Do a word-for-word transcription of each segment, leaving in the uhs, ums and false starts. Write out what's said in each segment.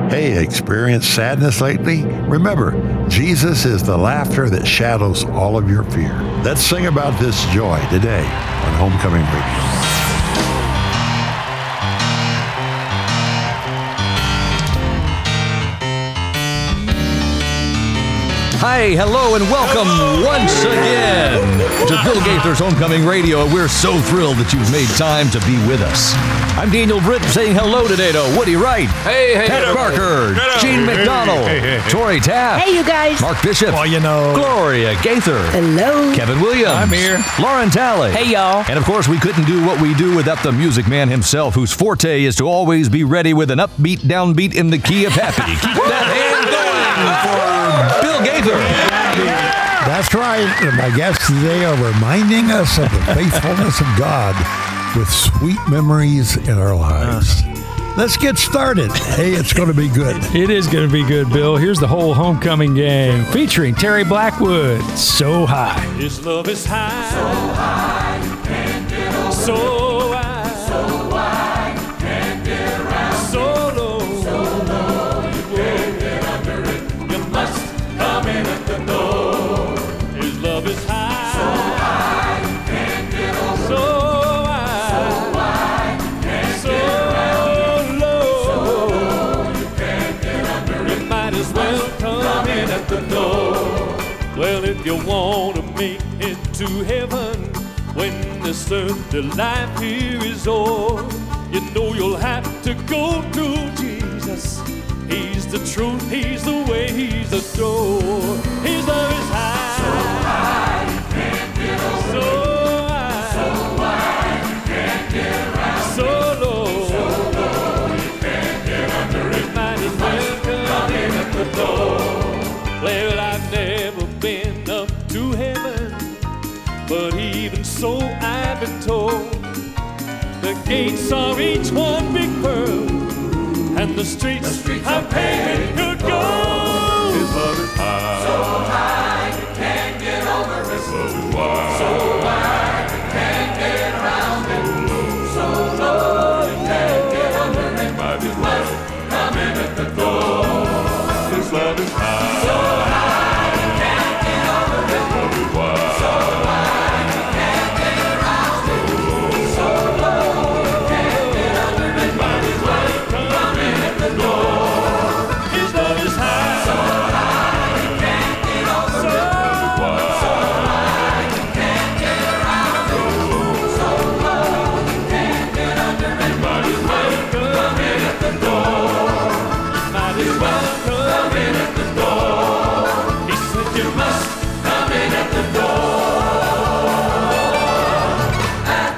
Hey, experienced sadness lately? Remember, Jesus is the laughter that shadows all of your fear. Let's sing about this joy today on Homecoming Radio. Hi, hello, and welcome hello. once again to Bill Gaither's Homecoming Radio. We're so thrilled that you've made time to be with us. I'm Daniel Britt saying hello today to Woody Wright, hey, hey, Pat hello. Barker, hello. Gene hey, McDonald, hey, hey, hey. Tori Taft, hey, you guys, Mark Bishop, well, you know, Gloria Gaither, hello, Kevin Williams, I'm here, Lauren Talley, hey, y'all, and of course, we couldn't do what we do without the music man himself, whose forte is to always be ready with an upbeat, downbeat in the key of happy. Keep that hand going for Bill Gaither. That's right. And my guests today are reminding us of the faithfulness of God with sweet memories in our lives. Let's get started. Hey, it's going to be good. It is going to be good, Bill. Here's the whole Homecoming gang featuring Terry Blackwood, So High. His love is high, so high, you can't get over so high, so high, you can't get around, so low, so low, you can't get under it. You must come in at the door. His love is high, so high, you can't get over so high, so high, you can't so get low, so low, you can't get under it. You might as well come in at the door. Well, if you want to make it to heaven when this earthly life here is o'er, you know you'll have to go to Jesus. He's the truth, he's the way, he's the door. His love is high, so high, you can't get over so high, so high, you can't get around, so low, so low, you can't get under it. Might as well come in at the door. Well, I've never been up to heaven, but even so I've been told the gates are each one big pearl, and the streets, the streets are paved with good gold. His love is high, so high you can't get over it. So wide, so wide you can't get around it. So low you can't get under it. Might as well come in at the door. His love is high, so high you can't get over it. So wide, so wide you can't get around it. So low you can't get under it. Might as well come in at the door. His love is high, so high you can't get over it. So wide, so wide you can't get around it. So low you can't get under it. Might as well come in at the door. Might as well come in at the door. He said you must come in at the door. At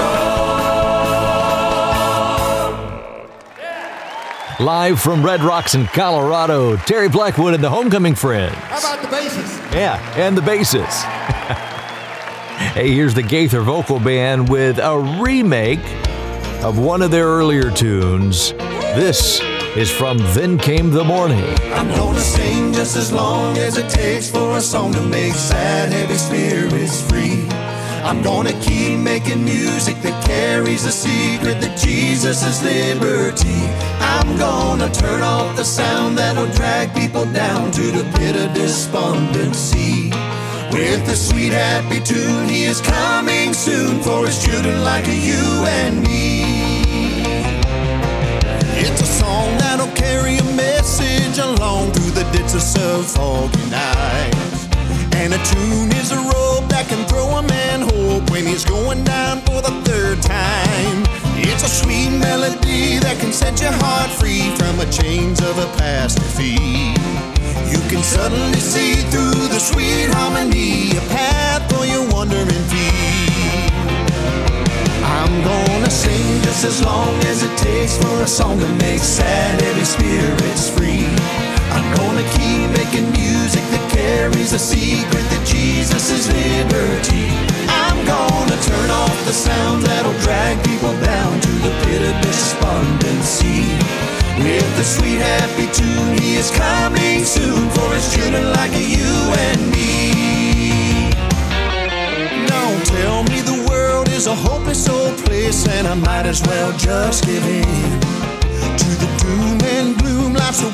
the door. Live from Red Rocks in Colorado, Terry Blackwood and the Homecoming Friends. How about the basses? Yeah, and the basses. Hey, here's the Gaither Vocal Band with a remake of one of their earlier tunes. This is from Then Came the Morning. I'm gonna sing just as long as it takes for a song to make sad, heavy spirits free. I'm gonna keep making music that carries the secret that Jesus is liberty. I'm gonna turn off the sound that will drag people down to the pit of despondency. With a sweet happy tune, he is coming soon for his children like you and me. It's a song that'll carry a message along through the ditches of foggy nights. And a tune is a rope that can throw a man hope when he's going down for the third time. It's a sweet melody that can set your heart free from the chains of a past defeat. You can suddenly see through the sweet harmony a path for your wandering feet. I'm gonna sing just as long as it takes for a song to make sad, heavy spirits free. I'm gonna keep making music that carries the secret that Jesus is liberty. I'm gonna turn off the sound that'll drag people down to the pit of despondency. With the sweet happy tune, he is coming soon for his children like you and me. Don't tell me the world is a hopeless old place and I might as well just give in to the doom and gloom. Life's a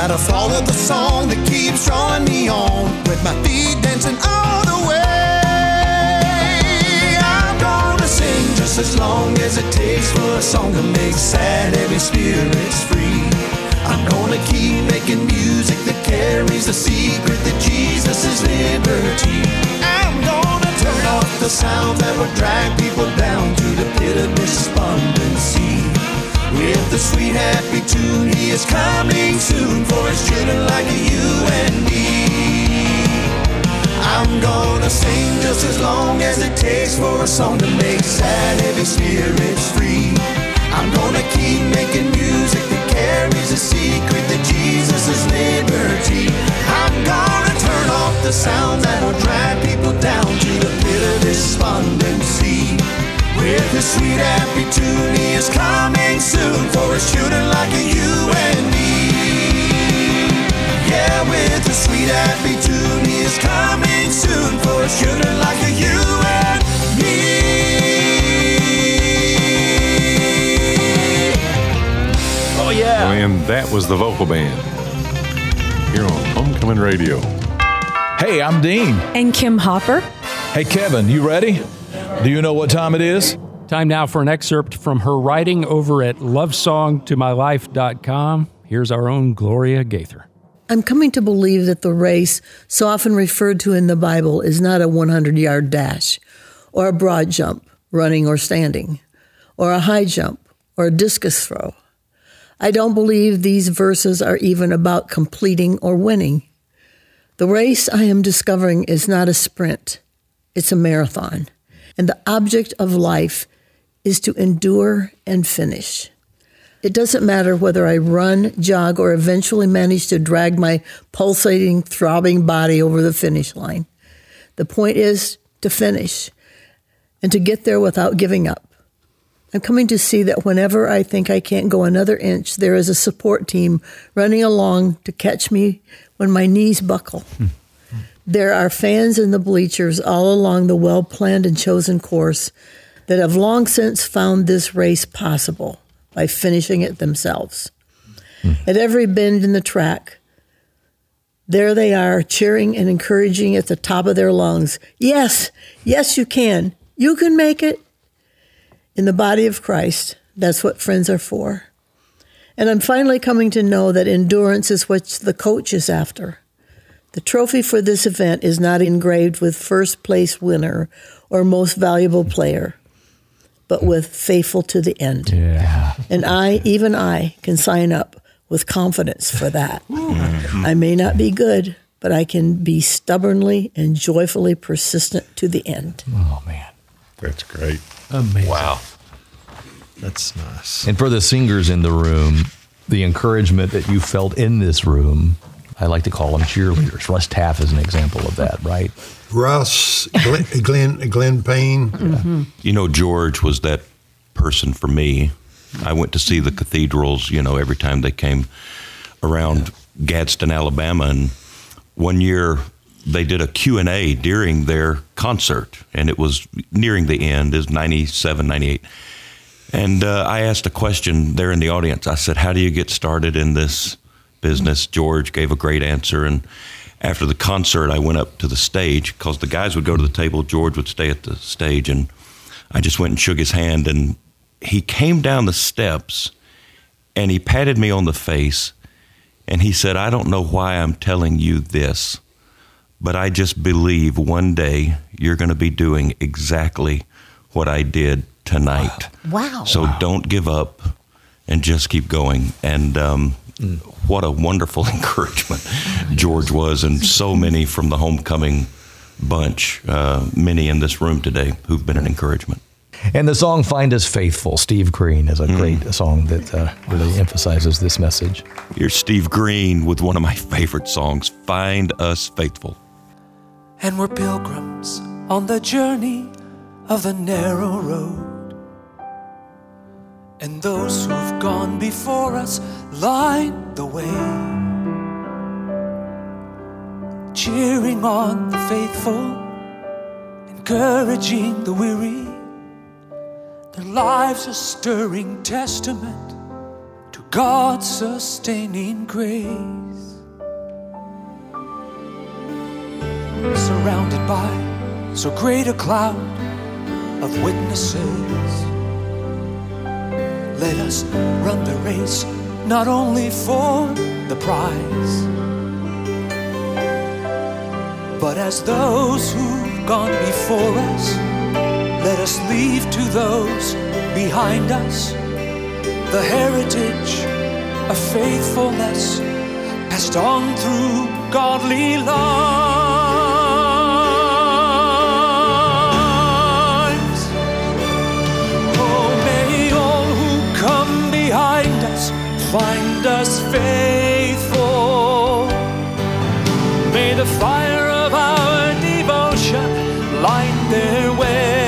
Gotta follow the song that keeps drawing me on, with my feet dancing all the way. I'm gonna sing just as long as it takes for a song to make sad, heavy spirits free. I'm gonna keep making music that carries the secret that Jesus is liberty. I'm gonna turn off the sound that would drag people down to the pit of despondency. With the sweet happy tune, he is coming soon for his children like you and me. I'm gonna sing just as long as it takes for a song to make sad, heavy spirits free. I'm gonna keep making music that carries a secret that Jesus is liberty. I'm gonna turn off the sound that'll drag people down to the pit of despondency. With his sweet happy tune, he is coming soon for his children like you and me. Yeah, with his sweet happy tune, he is coming soon for his children like you and me. Oh, yeah. And that was the vocal band here on Homecoming Radio. Hey, I'm Dean. And Kim Hopper. Hey, Kevin, you ready? Do you know what time it is? Time now for an excerpt from her writing over at love song to my life dot com. Here's our own Gloria Gaither. I'm coming to believe that the race, so often referred to in the Bible, is not a hundred-yard dash, or a broad jump, running or standing, or a high jump, or a discus throw. I don't believe these verses are even about completing or winning. The race I am discovering is not a sprint. It's a marathon. And the object of life is to endure and finish. It doesn't matter whether I run, jog, or eventually manage to drag my pulsating, throbbing body over the finish line. The point is to finish and to get there without giving up. I'm coming to see that whenever I think I can't go another inch, there is a support team running along to catch me when my knees buckle. Hmm. There are fans in the bleachers all along the well-planned and chosen course that have long since found this race possible by finishing it themselves. Mm. At every bend in the track, there they are, cheering and encouraging at the top of their lungs. Yes, yes, you can. You can make it. In the body of Christ, that's what friends are for. And I'm finally coming to know that endurance is what the coach is after. The trophy for this event is not engraved with first place winner or most valuable player, but with faithful to the end. Yeah. And I, even I, can sign up with confidence for that. I may not be good, but I can be stubbornly and joyfully persistent to the end. Oh, man. That's great. Amazing. Wow. That's nice. And for the singers in the room, the encouragement that you felt in this room, I like to call them cheerleaders. Russ Taff is an example of that, right? Russ, Glenn, Glenn, Glenn Payne. Mm-hmm. You know, George was that person for me. I went to see the cathedrals, you know, every time they came around Gadsden, Alabama. And one year they did a Q and A during their concert, and it was nearing the end, is ninety-seven, ninety-eight. And uh, I asked a question there in the audience. I said, how do you get started in this business? George gave a great answer. And after the concert, I went up to the stage because the guys would go to the table. George would stay at the stage. And I just went and shook his hand. And he came down the steps and he patted me on the face. And he said, I don't know why I'm telling you this, but I just believe one day you're going to be doing exactly what I did tonight. Wow. So wow. don't give up and just keep going. And um, mm. what a wonderful encouragement George was, and so many from the homecoming bunch, uh, many in this room today who've been an encouragement. And the song Find Us Faithful, Steve Green, is a mm. great song that uh, really emphasizes this message. Here's Steve Green with one of my favorite songs, Find Us Faithful. And we're pilgrims on the journey of the narrow road. And those who've gone before us line the way, cheering on the faithful, encouraging the weary. Their lives a stirring testament to God's sustaining grace. surrounded by so great a cloud of witnesses. Let us run the race, not only for the prize, but as those who've gone before us. Let us leave to those behind us the heritage of faithfulness passed on through godly lives. Oh, may all who come behind us find us faithful. May the fire of our devotion light their way.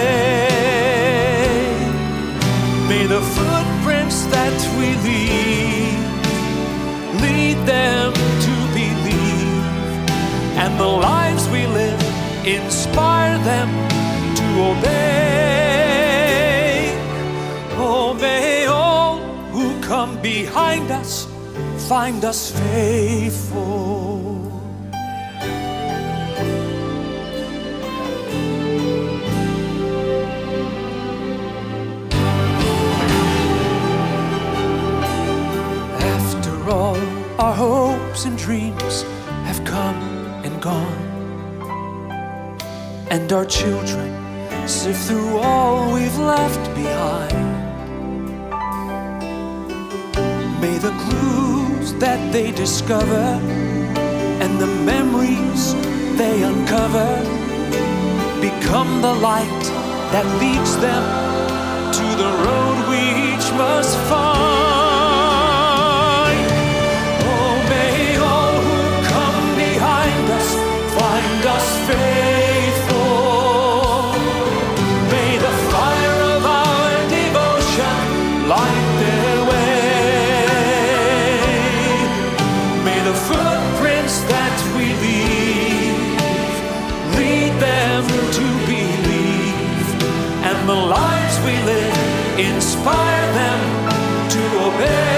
May the footprints that we leave lead them to believe, and the lives we live inspire them to obey. Oh, may all who come behind us find us faithful. All our hopes and dreams have come and gone, and our children sift through all we've left behind. May the clues that they discover and the memories they uncover become the light that leads them to the road we each must find. Find us faithful. May the fire of our devotion light their way. May the footprints that we leave lead them to believe, and the lives we live inspire them to obey.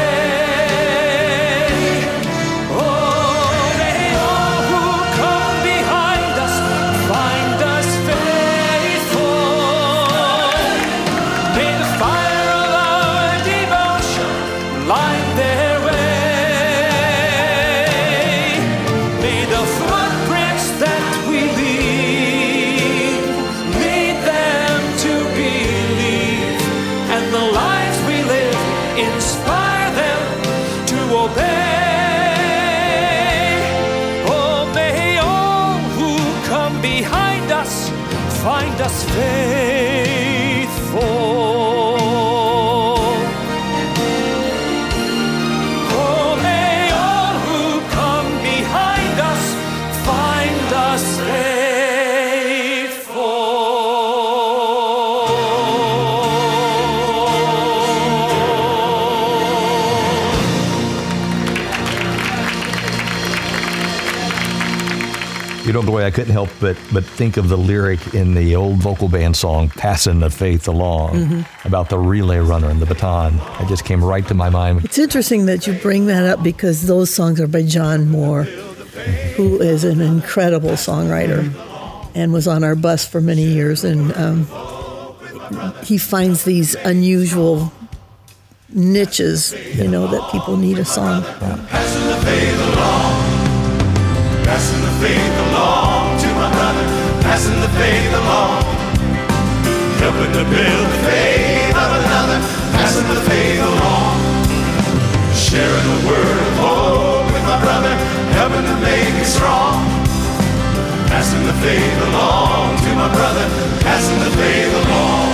Find us faithful. Oh, may all who come behind us find us faithful. You know, Gloria, I couldn't help but but think of the lyric in the old vocal band song, Passing the Faith Along, mm-hmm. about the relay runner and the baton. It just came right to my mind. It's interesting that you bring that up because those songs are by John Moore, mm-hmm. who is an incredible songwriter mm-hmm. and was on our bus for many years. And um, he finds these unusual niches, yeah. you know, that people need a song. Yeah. Passing the faith along. Passing the faith along to my brother, passing the faith along, helping to build the faith of another, passing the faith along, sharing the word of hope with my brother, helping to make it strong, passing the faith along to my brother, passing the faith along.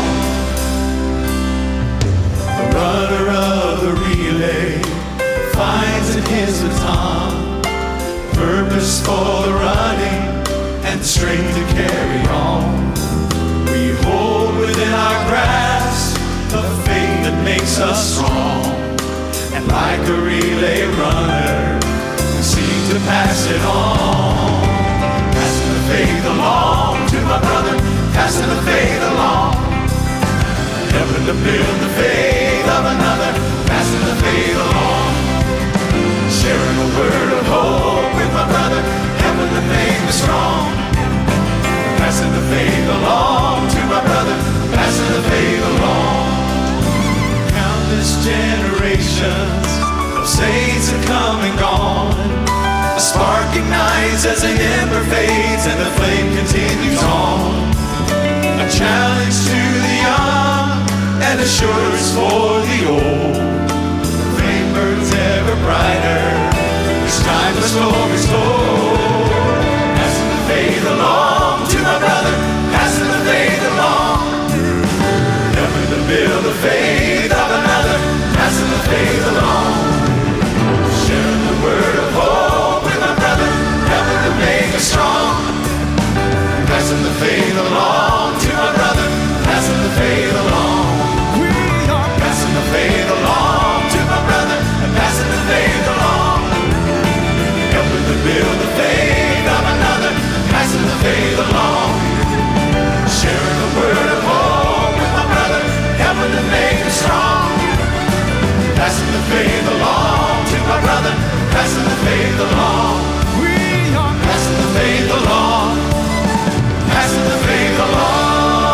The runner of the relay finds in his baton purpose for the running and strength to carry on. We hold within our grasp a faith that makes us strong, and like a relay runner we seek to pass it on. Passing the faith along to my brother, passing the faith along, helping to build the faith of another, passing the faith along, sharing the word of hope with my brother, helping to make me strong, faith along to my brother, passing the faith along. Countless generations of saints have come and gone. A spark ignites as an ember fades and the flame continues on. A challenge to the young and assurance for the old. The flame burns ever brighter, this timeless glory's told. Passing the faith along to my brother, passing the faith along. Helping to build the faith of another, passing the faith along. Sharing the word of hope with my brother, helping to make us strong. Passing the faith along to my brother, passing the faith along. We are passing the faith along to my brother, and passing the faith along. Helping to build the faith of another, passing the faith along. Sharing the word of hope with my brother, helping to make us strong. Passing the faith along to my brother, passing the faith along. We are passing the faith along, passing the faith along.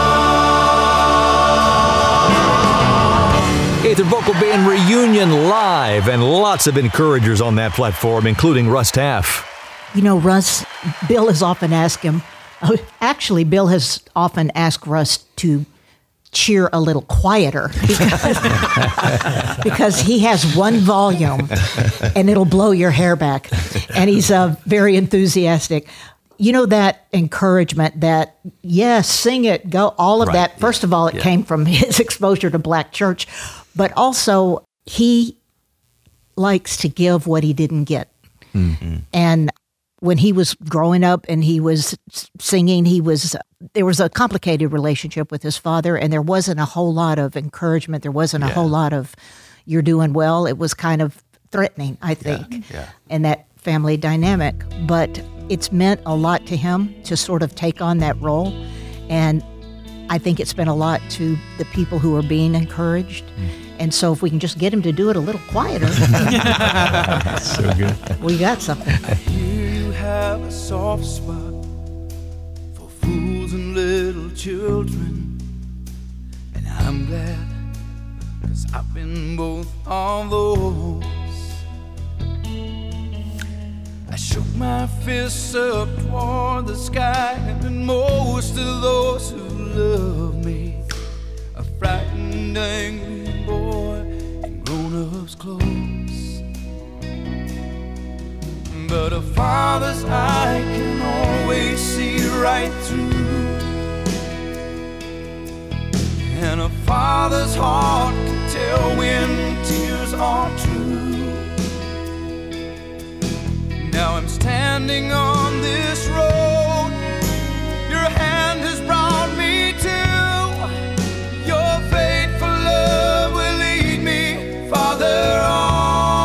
Gaither Vocal Band reunion live, and lots of encouragers on that platform, including Russ Taff. You know, Russ, Bill has often asked him, uh, actually, Bill has often asked Russ to cheer a little quieter because, because he has one volume and it'll blow your hair back. And he's uh, very enthusiastic. You know, that encouragement that, yes, sing it, go, all of Right, that. First yeah, of all, it yeah. came from his exposure to Black church, but also he likes to give what he didn't get. Mm-hmm. And when he was growing up and he was singing, he was there was a complicated relationship with his father, and there wasn't a whole lot of encouragement. There wasn't a Yeah. whole lot of "you're doing well." It was kind of threatening, I think, yeah. in that family dynamic. But it's meant a lot to him to sort of take on that role, and I think it's been a lot to the people who are being encouraged. Mm. And so if we can just get him to do it a little quieter, So good. we got something. Here you have a soft spot for fools and little children, and I'm glad, 'cause I've been both of those. I shook my fists up toward the sky, and most of those who love me, a frightened, angry boy in grown-ups' clothes. But a father's eye can always see right through, and a father's heart can tell when tears are true. Now I'm standing on this road your hand has brought me to. Your faithful love will lead me farther on.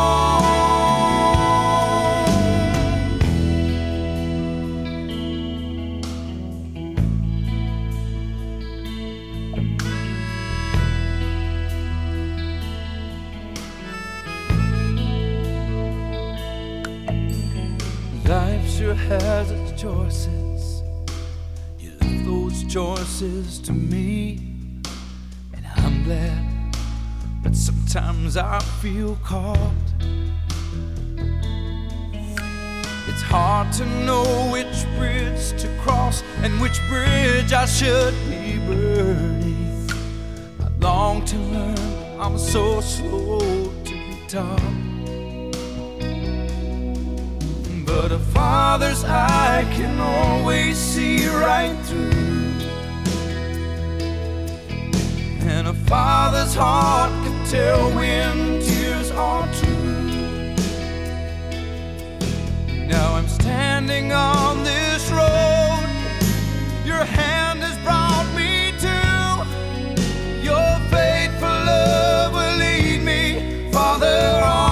Life sure has its choices. You left those choices to me, and I'm glad. But sometimes I feel caught. It's hard to know which bridge to cross and which bridge I should be burning. I long to learn, but I'm so slow to be taught. But a father's eye can always see right through, and a father's heart can tell when tears are true. Now I'm standing on this road your hand has brought me to. Your faithful love will lead me farther on.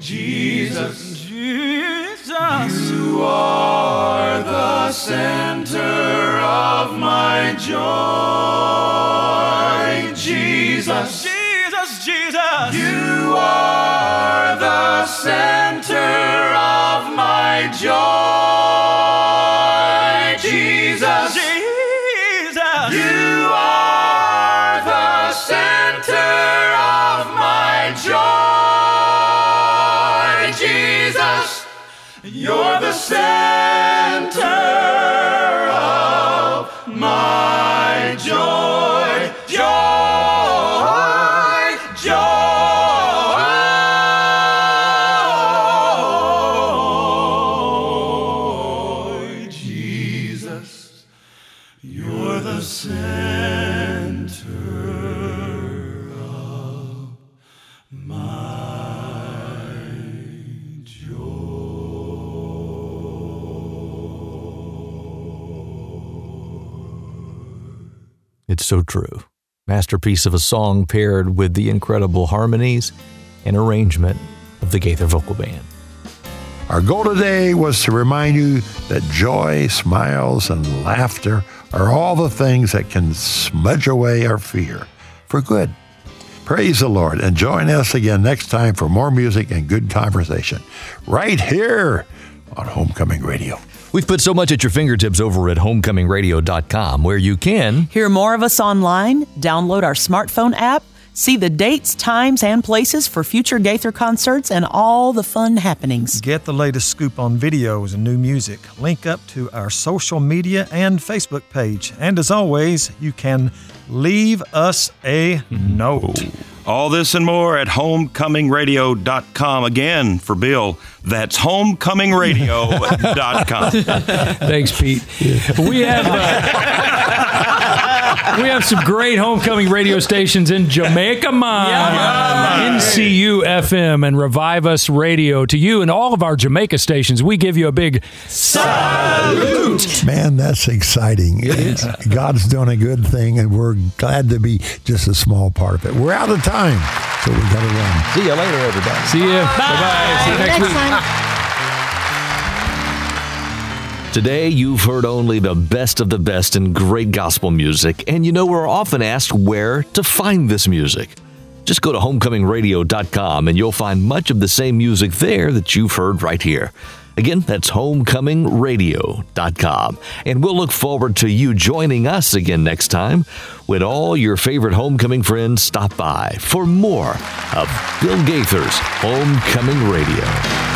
Jesus, Jesus, you are the center of my joy. Jesus, Jesus, Jesus, you are the center of my joy. Jesus, Jesus, you are the center of my joy. Jesus, you're the center of my joy. Joy, joy. Jesus, you're the center of my It's so true. Masterpiece of a song paired with the incredible harmonies and arrangement of the Gaither Vocal Band. Our goal today was to remind you that joy, smiles, and laughter are all the things that can smudge away our fear for good. Praise the Lord, and join us again next time for more music and good conversation right here on Homecoming Radio. We've put so much at your fingertips over at homecoming radio dot com, where you can hear more of us online, download our smartphone app, see the dates, times, and places for future Gaither concerts, and all the fun happenings. Get the latest scoop on videos and new music. Link up to our social media and Facebook page. And as always, you can leave us a note. All this and more at homecoming radio dot com. Again, for Bill, that's homecoming radio dot com. Thanks, Pete. We have uh, we have some great homecoming radio stations in Jamaica Mine, Yeah. N C U F M, and Revive Us Radio. To you and all of our Jamaica stations, we give you a big salute. Man, that's exciting. It is. God's doing a good thing, and we're glad to be just a small part of it. We're out of time, so we got to run. See you later, everybody. See you. Bye. Bye-bye. See you next week. Today, you've heard only the best of the best in great gospel music, and you know we're often asked where to find this music. Just go to homecoming radio dot com and you'll find much of the same music there that you've heard right here. Again, that's homecoming radio dot com. And we'll look forward to you joining us again next time when all your favorite homecoming friends stop by for more of Bill Gaither's Homecoming Radio.